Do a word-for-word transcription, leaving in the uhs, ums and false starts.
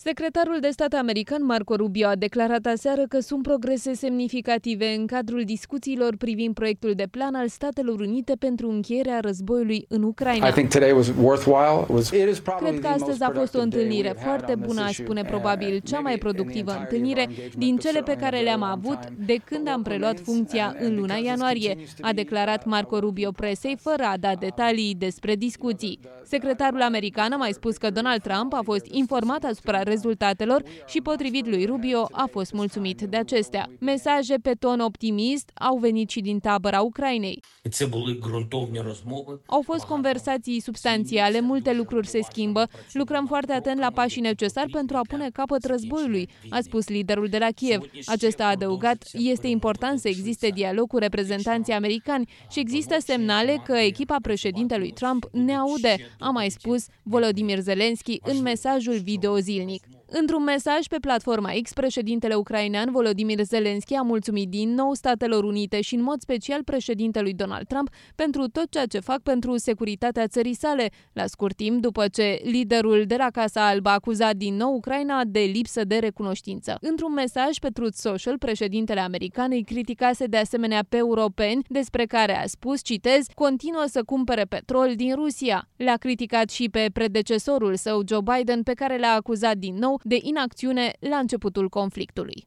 Secretarul de stat american Marco Rubio a declarat aseară că sunt progrese semnificative în cadrul discuțiilor privind proiectul de plan al Statelor Unite pentru încheierea războiului în Ucraina. Cred că astăzi a fost o întâlnire foarte bună, aș spune probabil cea mai productivă întâlnire din cele pe care le-am avut de când am preluat funcția în luna ianuarie, a declarat Marco Rubio presei fără a da detalii despre discuții. Secretarul american a mai spus că Donald Trump a fost informat asupra rezultatelor și, potrivit lui Rubio, a fost mulțumit de acestea. Mesaje pe ton optimist au venit și din tabăra Ucrainei. Au fost conversații substanțiale, multe lucruri se schimbă, lucrăm foarte atent la pașii necesari pentru a pune capăt războiului, a spus liderul de la Kiev. Acesta a adăugat, este important să existe dialog cu reprezentanții americani și există semnale că echipa președintelui Trump ne aude, a mai spus Volodymyr Zelensky în mesajul video zilnic. Într-un mesaj pe platforma X, președintele ucrainean Volodymyr Zelensky a mulțumit din nou Statelor Unite și în mod special președintelui Donald Trump pentru tot ceea ce fac pentru securitatea țării sale, la scurt timp după ce liderul de la Casa Albă a acuzat din nou Ucraina de lipsă de recunoștință. Într-un mesaj pe Truth Social, președintele american îi criticase de asemenea pe europeni, despre care a spus, citez, continuă să cumpere petrol din Rusia. Le-a criticat și pe predecesorul său, Joe Biden, pe care l-a acuzat din nou de inacțiune la începutul conflictului.